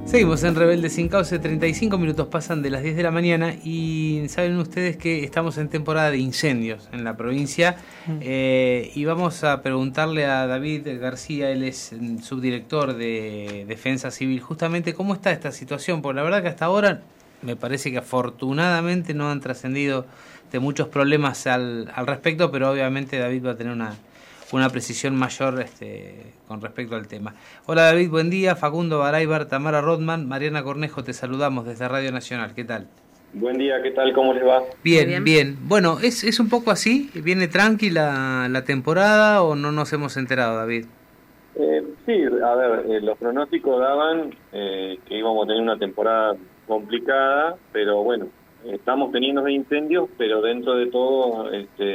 Seguimos en Rebelde Sin Cauce, 35 minutos pasan de las 10 de la mañana y saben ustedes que estamos en temporada de incendios en la provincia y vamos a preguntarle a David García, él es subdirector de Defensa Civil, justamente cómo está esta situación, porque la verdad que hasta ahora me parece que afortunadamente no han trascendido de muchos problemas al respecto, pero obviamente David va a tener una precisión mayor con respecto al tema. Hola David, buen día. Facundo Baraybar, Tamara Rodman, Mariana Cornejo, te saludamos desde Radio Nacional. ¿Qué tal? Buen día, ¿qué tal? ¿Cómo les va? Bien, bien. Bueno, ¿es un poco así? ¿Viene tranquila la temporada o no nos hemos enterado, David? Sí, a ver, los pronósticos daban que íbamos a tener una temporada complicada, pero bueno, estamos teniendo incendios, pero dentro de todo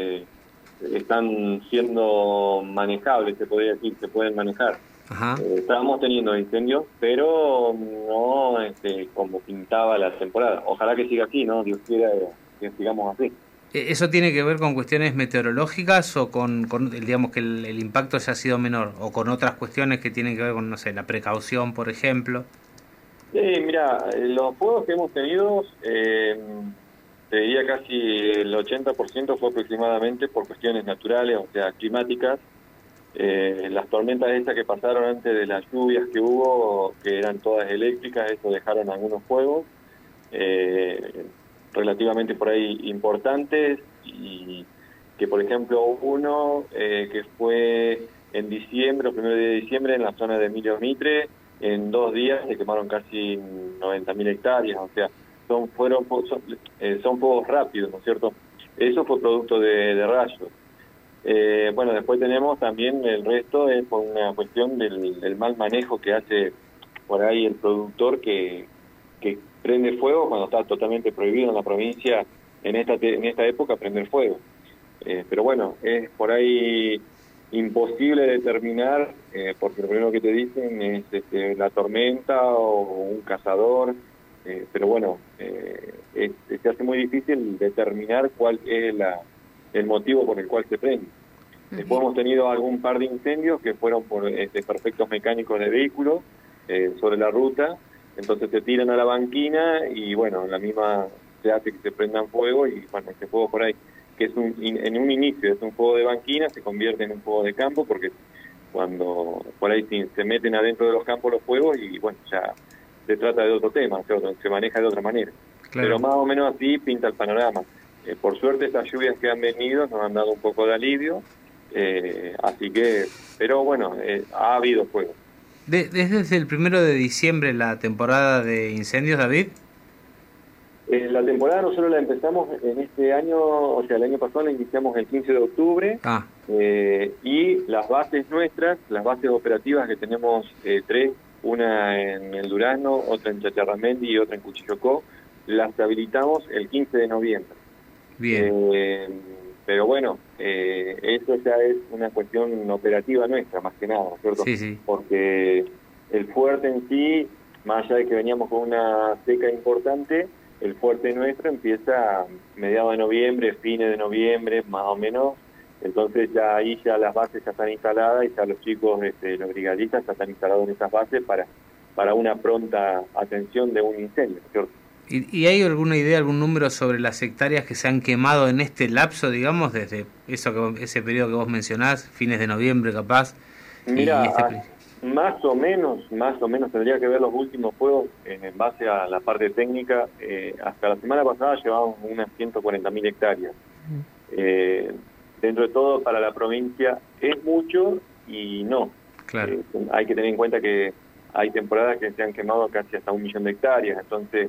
están siendo manejables, se podría decir, se pueden manejar. Ajá. Estábamos teniendo incendios, pero no como pintaba la temporada. Ojalá que siga así, ¿no? Dios quiera que sigamos así. ¿Eso tiene que ver con cuestiones meteorológicas o con digamos, que el impacto haya sido menor? ¿O con otras cuestiones que tienen que ver con, no sé, la precaución, por ejemplo? Sí, mira, los fuegos que hemos tenido, te diría casi el 80% fue aproximadamente por cuestiones naturales, o sea, climáticas. Las tormentas estas que pasaron antes de las lluvias que hubo, que eran todas eléctricas, eso dejaron algunos fuegos relativamente por ahí importantes, y que por ejemplo uno que fue en diciembre, el 1 de diciembre, en la zona de Emilio Mitre, en 2 días se quemaron casi 90.000 hectáreas, o sea, son fuegos rápidos, ¿no es cierto? Eso fue producto de rayos. Bueno, después tenemos también el resto, es por una cuestión del mal manejo que hace por ahí el productor que prende fuego cuando está totalmente prohibido en la provincia en esta época prender fuego. Pero bueno, es por ahí imposible determinar, porque lo primero que te dicen es la tormenta o un cazador, pero bueno, se hace muy difícil determinar cuál es el motivo por el cual se prende. Después hemos tenido algún par de incendios que fueron por perfectos mecánicos de vehículos sobre la ruta, entonces se tiran a la banquina y bueno, la misma se hace que se prendan fuego y bueno, este fuego por ahí, que es en un inicio es un fuego de banquina, se convierte en un fuego de campo porque cuando por ahí se meten adentro de los campos los fuegos y bueno, ya se trata de otro tema, se maneja de otra manera. Claro. Pero más o menos así pinta el panorama. Por suerte estas lluvias que han venido nos han dado un poco de alivio, así que, pero bueno, ha habido fuego. ¿Desde el 1 de diciembre la temporada de incendios, David? La temporada nosotros la empezamos en este año, o sea, el año pasado la iniciamos el 15 de octubre, y las bases nuestras, las bases operativas que tenemos 3, una en el Durazno, otra en Chacharramendi y otra en Cuchillocó, las habilitamos el 15 de noviembre. Bien. Pero bueno, eso ya es una cuestión operativa nuestra, más que nada, ¿cierto? Sí, sí. Porque el fuerte en sí, más allá de que veníamos con una seca importante, el fuerte nuestro empieza a mediados de noviembre, fines de noviembre, más o menos. Entonces ya ahí ya las bases ya están instaladas y ya los chicos, los brigadistas ya están instalados en esas bases para una pronta atención de un incendio, ¿cierto? ¿Y hay alguna idea, algún número sobre las hectáreas que se han quemado en este lapso, digamos, desde ese periodo que vos mencionás, fines de noviembre capaz? Mira, más o menos tendría que ver los últimos fuegos en base a la parte técnica. Hasta la semana pasada llevábamos unas 140.000 hectáreas. Dentro de todo, para la provincia es mucho y no. Claro. Hay que tener en cuenta que hay temporadas que se han quemado casi hasta 1 millón de hectáreas, entonces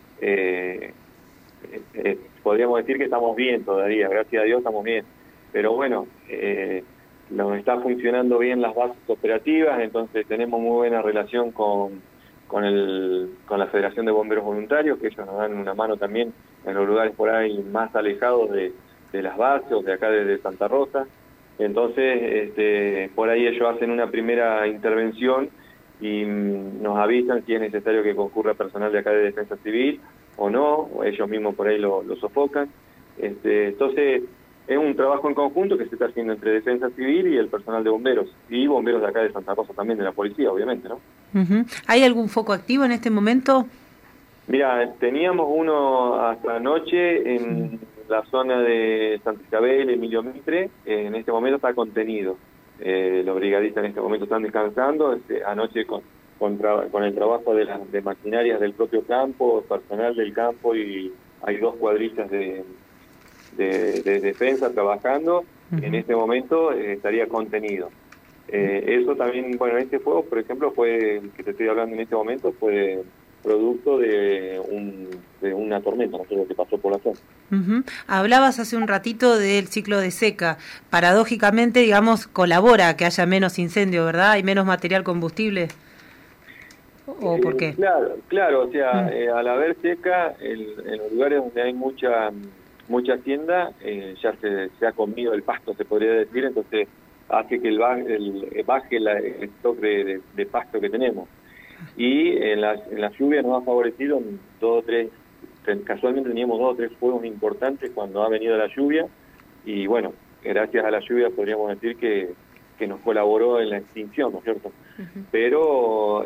podríamos decir que estamos bien todavía, gracias a Dios estamos bien, pero bueno, nos está funcionando bien las bases operativas, entonces tenemos muy buena relación con la Federación de Bomberos Voluntarios, que ellos nos dan una mano también en los lugares por ahí más alejados de las bases, o de acá desde Santa Rosa. Entonces por ahí ellos hacen una primera intervención y nos avisan si es necesario que concurra personal de acá de Defensa Civil o no, o ellos mismos por ahí lo sofocan. Entonces es un trabajo en conjunto que se está haciendo entre Defensa Civil y el personal de bomberos, y bomberos de acá de Santa Rosa también, de la policía, obviamente, ¿no? ¿Hay algún foco activo en este momento? Mira, teníamos uno hasta anoche en la zona de Santa Isabel, Emilio Mitre. En este momento está contenido. Los brigadistas en este momento están descansando. Anoche con el trabajo de maquinarias del propio campo, personal del campo, y hay 2 cuadrillas de defensa trabajando. En este momento estaría contenido. Eso también, bueno, este fuego, por ejemplo, fue el que te estoy hablando en este momento, fue producto de una tormenta, no sé lo que pasó por la zona. Hablabas hace un ratito del ciclo de seca. Paradójicamente, digamos, colabora a que haya menos incendio, ¿verdad? ¿Hay menos material combustible? ¿O por qué? Claro, o sea, al haber seca, en los lugares donde hay mucha hacienda, ya se ha comido el pasto, se podría decir, entonces hace que baje el stock de pasto que tenemos. Y en la lluvia nos ha favorecido casualmente teníamos 2 o 3 fuegos importantes cuando ha venido la lluvia, y bueno, gracias a la lluvia podríamos decir que nos colaboró en la extinción, ¿no es cierto? Pero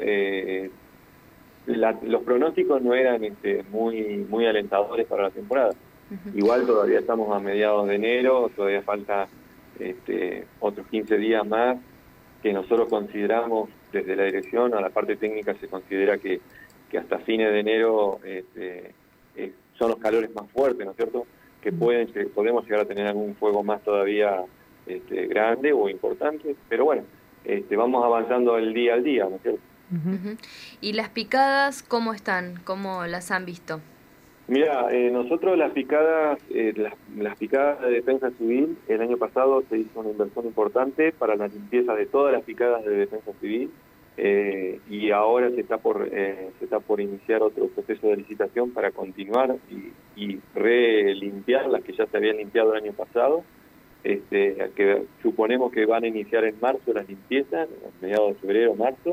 los pronósticos no eran muy alentadores para la temporada. Igual todavía estamos a mediados de enero, todavía falta otros 15 días más, que nosotros consideramos desde la dirección, a la parte técnica se considera que hasta fines de enero son los calores más fuertes, ¿no es cierto? Que podemos llegar a tener algún fuego más todavía grande o importante, pero bueno, vamos avanzando el día al día, ¿no es cierto? ¿Y las picadas cómo están? ¿Cómo las han visto? Mira, nosotros las picadas de Defensa Civil, el año pasado se hizo una inversión importante para la limpieza de todas las picadas de Defensa Civil, y ahora se está por iniciar otro proceso de licitación para continuar y relimpiar las que ya se habían limpiado el año pasado, que suponemos que van a iniciar en marzo las limpiezas, a mediados de febrero, marzo.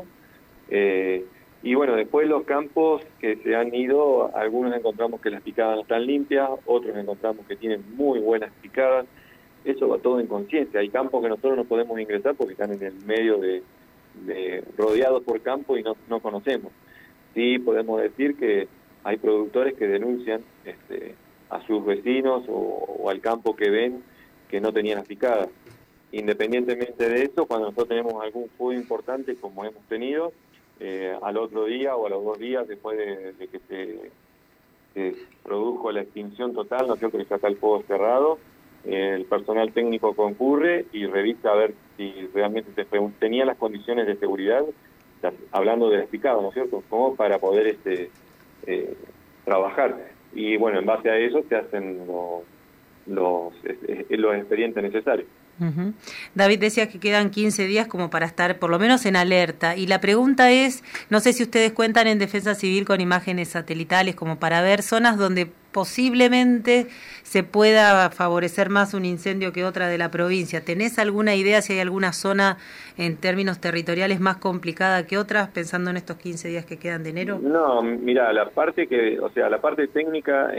Y bueno, después los campos que se han ido, algunos encontramos que las picadas no están limpias, otros encontramos que tienen muy buenas picadas. Eso va todo en conciencia. Hay campos que nosotros no podemos ingresar porque están en el medio rodeados por campo y no conocemos. Sí podemos decir que hay productores que denuncian a sus vecinos o al campo que ven que no tenían las picadas. Independientemente de eso, cuando nosotros tenemos algún fuego importante como hemos tenido, al otro día o a los 2 días después de que se produjo la extinción total, ¿no es cierto?, que ya está el fuego cerrado, el personal técnico concurre y revisa a ver si realmente tenía las condiciones de seguridad, hablando de las picadas, ¿no es cierto?, como para poder trabajar. Y bueno, en base a eso se hacen los expedientes necesarios. David decía que quedan 15 días como para estar por lo menos en alerta, y la pregunta es, no sé si ustedes cuentan en Defensa Civil con imágenes satelitales como para ver zonas donde posiblemente se pueda favorecer más un incendio que otra de la provincia. ¿Tenés alguna idea si hay alguna zona en términos territoriales más complicada que otras, pensando en estos 15 días que quedan de enero? No, mira, la parte técnica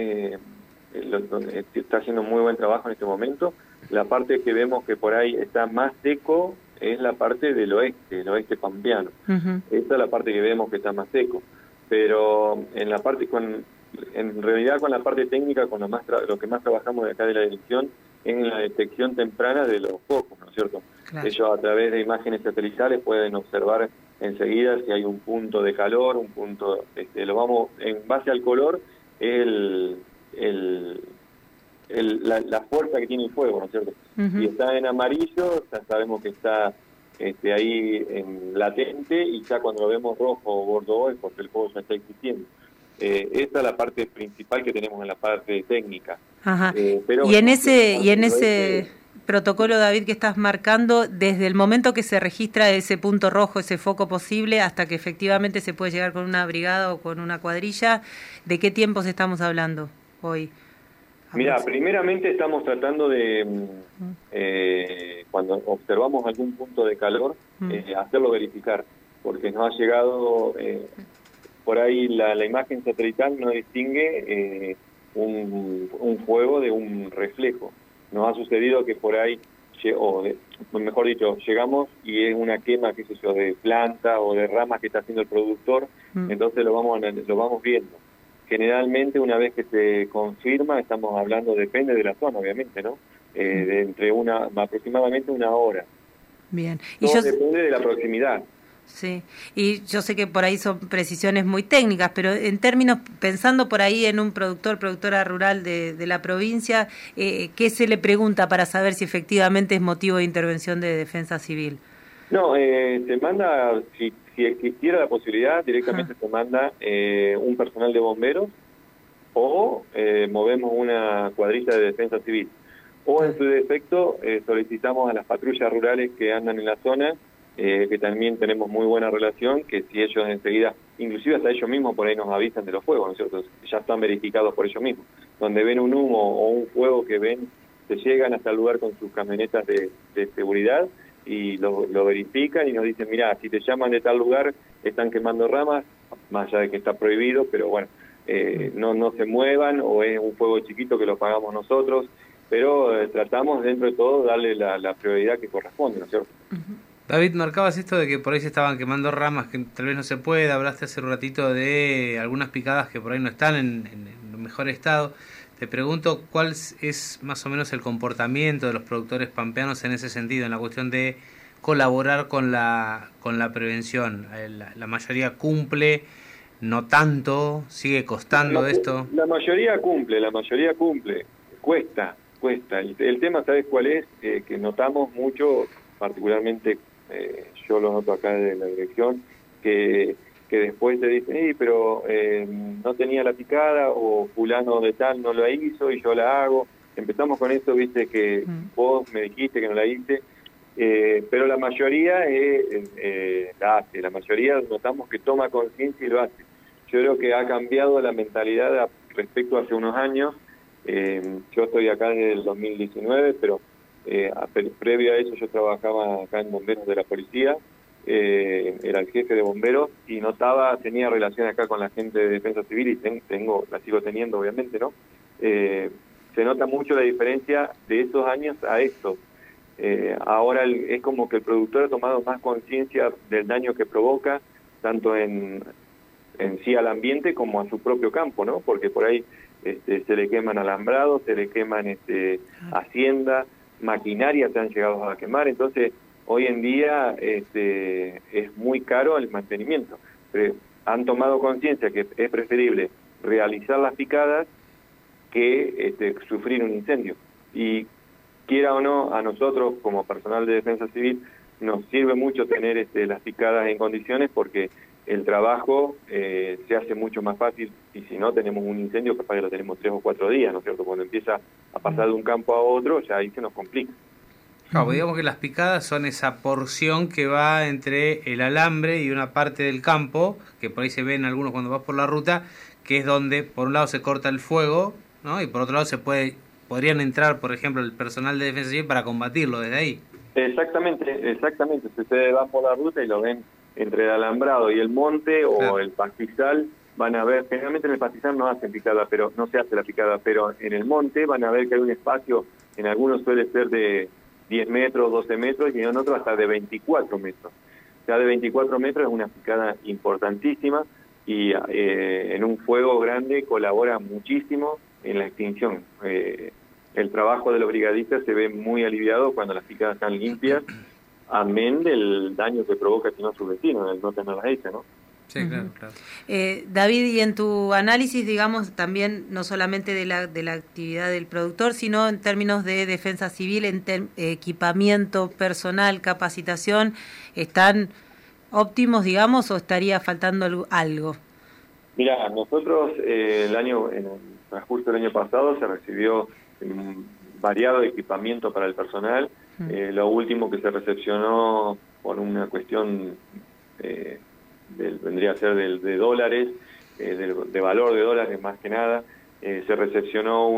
está haciendo muy buen trabajo en este momento. La parte que vemos que por ahí está más seco es la parte del oeste, el oeste pampeano. Esa es la parte que vemos que está más seco. Pero en realidad con la parte técnica, lo que más trabajamos de acá de la dirección es en la detección temprana de los focos, ¿no es cierto? Claro. Ellos a través de imágenes satelitales pueden observar enseguida si hay un punto de calor, un punto, en base al color, la fuerza que tiene el fuego, ¿no es cierto? Si está en amarillo, ya sabemos que está ahí en latente, y ya cuando lo vemos rojo o bordeaux es porque el fuego ya está existiendo. Esta es la parte principal que tenemos en la parte técnica. Pero y en ese protocolo, David, que estás marcando, desde el momento que se registra ese punto rojo, ese foco posible, hasta que efectivamente se puede llegar con una brigada o con una cuadrilla, ¿de qué tiempos estamos hablando hoy? Mira, primeramente estamos tratando de, cuando observamos algún punto de calor, hacerlo verificar, porque nos ha llegado, por ahí la imagen satelital no distingue un fuego de un reflejo. Nos ha sucedido que por ahí, o mejor dicho, llegamos y es una quema, qué sé yo, de planta o de ramas que está haciendo el productor, entonces lo vamos viendo. Generalmente, una vez que se confirma, estamos hablando, depende de la zona, obviamente, ¿no? De entre aproximadamente una hora. Bien. Todo depende de la proximidad. Sí, y yo sé que por ahí son precisiones muy técnicas, pero en términos, pensando por ahí en un productora rural de la provincia, ¿qué se le pregunta para saber si efectivamente es motivo de intervención de Defensa Civil? No, se manda, si existiera la posibilidad, directamente se manda un personal de bomberos o movemos una cuadrilla de Defensa Civil. O en su defecto solicitamos a las patrullas rurales que andan en la zona, que también tenemos muy buena relación, que si ellos enseguida, inclusive hasta ellos mismos por ahí nos avisan de los fuegos, ¿no es cierto? Ya están verificados por ellos mismos. Donde ven un humo o un fuego que ven, se llegan hasta el lugar con sus camionetas de seguridad y lo verifican y nos dicen, mira, si te llaman de tal lugar, están quemando ramas, más allá de que está prohibido, pero bueno, no se muevan, o es un fuego chiquito que lo pagamos nosotros, pero tratamos dentro de todo darle la prioridad que corresponde, ¿no es cierto? David, marcabas esto de que por ahí se estaban quemando ramas, que tal vez no se pueda, hablaste hace un ratito de algunas picadas que por ahí no están en mejor estado. Te pregunto, ¿cuál es más o menos el comportamiento de los productores pampeanos en ese sentido, en la cuestión de colaborar con la prevención? ¿La mayoría cumple? ¿No tanto? ¿Sigue costando esto? La mayoría cumple. Cuesta. El tema, ¿sabes cuál es? Que notamos mucho, particularmente yo lo noto acá de la dirección, que después te dicen, pero no tenía la picada, o fulano de tal no la hizo y yo la hago. Empezamos con esto, viste, que vos me dijiste que no la hice, pero la mayoría la hace, la mayoría notamos que toma conciencia y lo hace. Yo creo que ha cambiado la mentalidad respecto a hace unos años. Yo estoy acá desde el 2019, pero previo a eso yo trabajaba acá en Bomberos de la Policía, era el jefe de bomberos y tenía relación acá con la gente de Defensa Civil y la sigo teniendo, obviamente, ¿no? Se nota mucho la diferencia de esos años a estos. Ahora es como que el productor ha tomado más conciencia del daño que provoca, tanto en sí al ambiente como a su propio campo, ¿no? Porque por ahí se le queman alambrados, se le queman hacienda, maquinaria se han llegado a quemar, entonces hoy en día es muy caro el mantenimiento. Pero han tomado conciencia que es preferible realizar las picadas que sufrir un incendio. Y quiera o no, a nosotros como personal de Defensa Civil nos sirve mucho tener las picadas en condiciones, porque el trabajo se hace mucho más fácil, y si no tenemos un incendio capaz que lo tenemos 3 o 4 días, ¿no es cierto? Cuando empieza a pasar de un campo a otro, ya ahí se nos complica. Claro, digamos que las picadas son esa porción que va entre el alambre y una parte del campo, que por ahí se ven algunos cuando vas por la ruta, que es donde por un lado se corta el fuego, ¿no? Y por otro lado podrían entrar, por ejemplo, el personal de Defensa Civil para combatirlo desde ahí. Exactamente. Si ustedes van por la ruta y lo ven entre el alambrado y el monte o el pastizal, van a ver, generalmente en el pastizal no hacen picada, pero no se hace la picada, pero en el monte van a ver que hay un espacio, en algunos suele ser de 10 metros, 12 metros, y en otros hasta de 24 metros. Ya de 24 metros es una picada importantísima, y en un fuego grande colabora muchísimo en la extinción. El trabajo de los brigadistas se ve muy aliviado cuando las picadas están limpias, amén del daño que provoca si no a sus vecinos, el no tenerlas hechas, ¿no? Sí, claro. David, y en tu análisis, digamos, también no solamente de la actividad del productor, sino en términos de Defensa Civil, equipamiento personal, capacitación, ¿están óptimos, digamos, o estaría faltando algo? Mira, nosotros en el transcurso del año pasado se recibió variado equipamiento para el personal. Lo último que se recepcionó por una cuestión vendría a ser de dólares, de valor de dólares más que nada, se recepcionó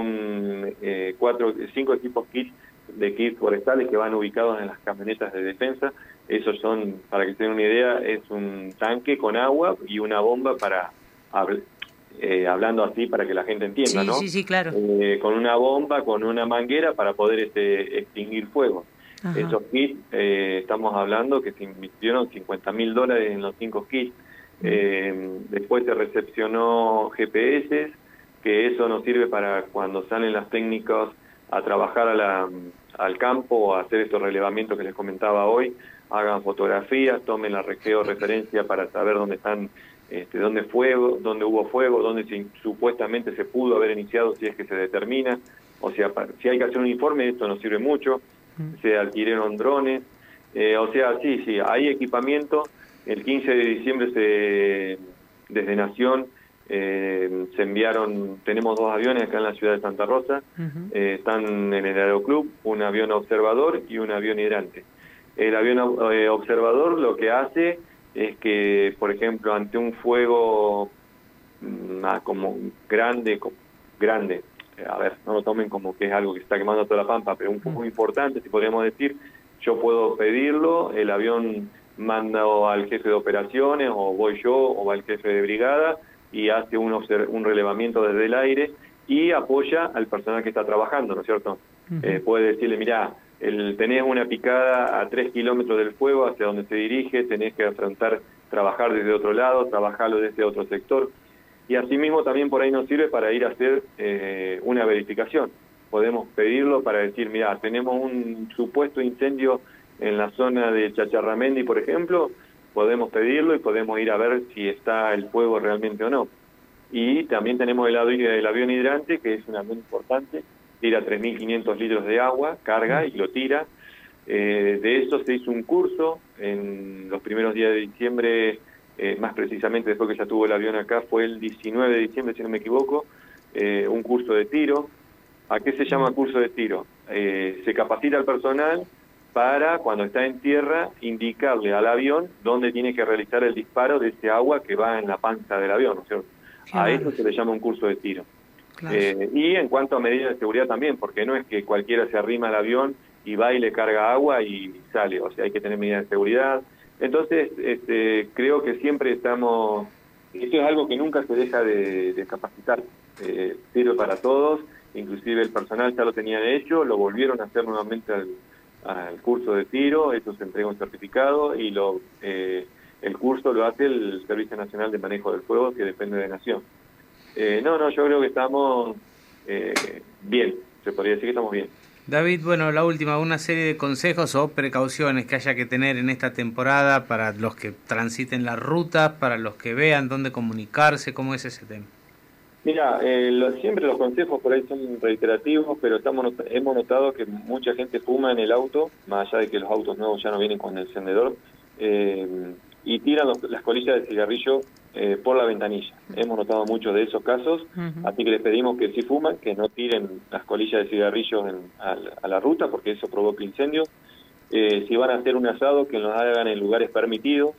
5 equipos kits forestales que van ubicados en las camionetas de defensa. Esos son, para que se den una idea, es un tanque con agua y una bomba para hablando así para que la gente entienda, sí, ¿no? Sí, sí, claro. Con una bomba, con una manguera para poder extinguir fuego. Ajá. Esos kits, estamos hablando que se invirtieron $50.000 en los 5 kits. Después se recepcionó GPS, que eso nos sirve para cuando salen las técnicas a trabajar al campo o a hacer estos relevamientos que les comentaba hoy, hagan fotografías, tomen la georreferencia para saber dónde están, dónde hubo fuego, dónde supuestamente se pudo haber iniciado, si es que se determina. O sea, si hay que hacer un informe, esto nos sirve mucho. Se adquirieron drones, o sea, sí, hay equipamiento. El 15 de diciembre desde Nación se enviaron, tenemos 2 aviones acá en la ciudad de Santa Rosa, están en el aeroclub, un avión observador y un avión hidrante. El avión observador lo que hace es que, por ejemplo, ante un fuego como grande, a ver, no lo tomen como que es algo que se está quemando toda la pampa, pero un poco importante, si podríamos decir, yo puedo pedirlo, el avión manda al jefe de operaciones, o voy yo, o va el jefe de brigada, y hace un relevamiento desde el aire, y apoya al personal que está trabajando, ¿no es cierto? Puede decirle, mirá, tenés una picada a 3 kilómetros del fuego hacia donde se dirige, tenés que trabajar desde otro lado, trabajarlo desde otro sector. Y asimismo también por ahí nos sirve para ir a hacer una verificación. Podemos pedirlo para decir, mira, tenemos un supuesto incendio en la zona de Chacharramendi, por ejemplo, podemos pedirlo y podemos ir a ver si está el fuego realmente o no. Y también tenemos el avión hidrante, que es un avión importante, tira 3.500 litros de agua, carga y lo tira. De eso se hizo un curso en los primeros días de diciembre. Más precisamente después que ya tuvo el avión acá, fue el 19 de diciembre, si no me equivoco, un curso de tiro. ¿A qué se llama curso de tiro? Se capacita al personal para, cuando está en tierra, indicarle al avión dónde tiene que realizar el disparo de ese agua que va en la panza del avión, ¿no es cierto? Claro. A eso se le llama un curso de tiro. Claro. Y en cuanto a medidas de seguridad también, porque no es que cualquiera se arrima al avión y va y le carga agua y sale, o sea, hay que tener medidas de seguridad. Entonces, creo que siempre estamos, esto es algo que nunca se deja de capacitar, sirve para todos, inclusive el personal ya lo tenían hecho, lo volvieron a hacer nuevamente al curso de tiro, eso se entrega un certificado y el curso lo hace el Servicio Nacional de Manejo del Fuego, que depende de Nación. Yo creo que estamos bien, se podría decir que estamos bien. David, bueno, la última, una serie de consejos o precauciones que haya que tener en esta temporada para los que transiten las rutas, para los que vean dónde comunicarse, ¿cómo es ese tema? Mira, siempre los consejos por ahí son reiterativos, pero hemos notado que mucha gente fuma en el auto, más allá de que los autos nuevos ya no vienen con el encendedor, y tiran las colillas de cigarrillo por la ventanilla. Hemos notado muchos de esos casos, así que les pedimos que si fuman, que no tiren las colillas de cigarrillos a la ruta, porque eso provoca incendios. Si van a hacer un asado, que lo hagan en lugares permitidos,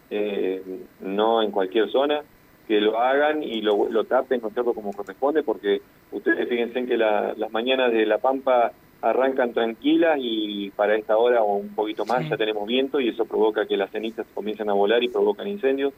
no en cualquier zona, que lo hagan y lo tapen, ¿no es cierto?, como corresponde, porque ustedes fíjense en que las mañanas de La Pampa arrancan tranquilas y para esta hora o un poquito más ya tenemos viento y eso provoca que las cenizas comiencen a volar y provocan incendios.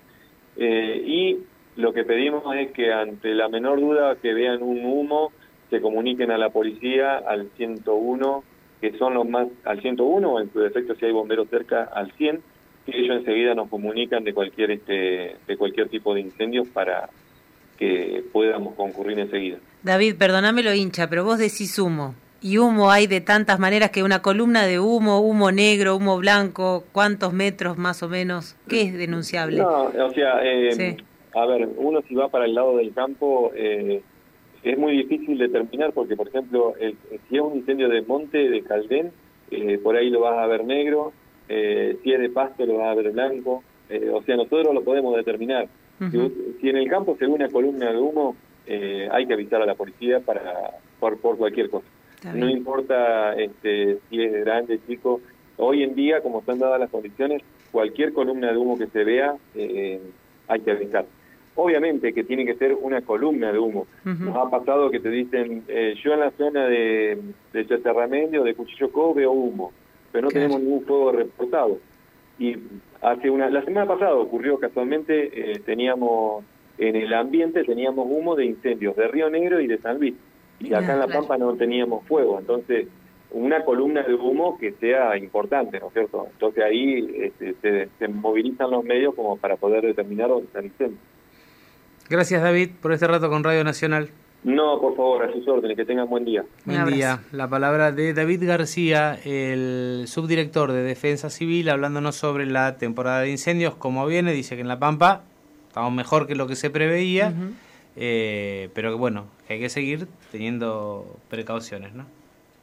Y lo que pedimos es que ante la menor duda que vean un humo, se comuniquen a la policía, al 101, que son los más, al 101 o en su defecto si hay bomberos cerca, al 100, que ellos enseguida nos comunican de cualquier tipo de incendios para que podamos concurrir enseguida. David, perdóname lo hincha, pero vos decís humo. Y humo hay de tantas maneras, que una columna de humo negro, humo blanco, ¿cuántos metros más o menos? ¿Qué es denunciable? No, o sea, sí. A ver, uno si va para el lado del campo, es muy difícil determinar porque, por ejemplo, si es un incendio de monte, de Caldén, por ahí lo vas a ver negro, si es de pasto lo vas a ver blanco, o sea, nosotros lo podemos determinar. Si en el campo se ve una columna de humo, hay que avisar a la policía por cualquier cosa. No importa si es grande, chico. Hoy en día, como están dadas las condiciones, cualquier columna de humo que se vea, hay que avisar. Obviamente que tiene que ser una columna de humo. Nos ha pasado que te dicen, yo en la zona de Chacharramendi o de Cuchillocó veo humo, pero no tenemos ningún fuego reportado. Y la semana pasada ocurrió casualmente, teníamos en el ambiente teníamos humo de incendios de Río Negro y de San Luis. Y acá en La Pampa no teníamos fuego. Entonces, una columna de humo que sea importante, ¿no es cierto? Entonces ahí se movilizan los medios como para poder determinar dónde está el incendio. Gracias, David, por este rato con Radio Nacional. No, por favor, a sus órdenes, que tengan buen día. Buen día. La palabra de David García, el subdirector de Defensa Civil, hablándonos sobre la temporada de incendios, cómo viene. Dice que en La Pampa estamos mejor que lo que se preveía, pero que bueno, que hay que seguir teniendo precauciones, ¿no?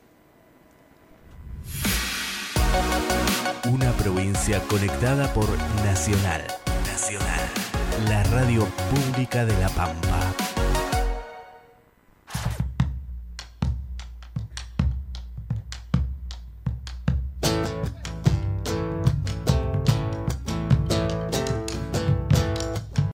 Una provincia conectada por Nacional. La radio pública de La Pampa.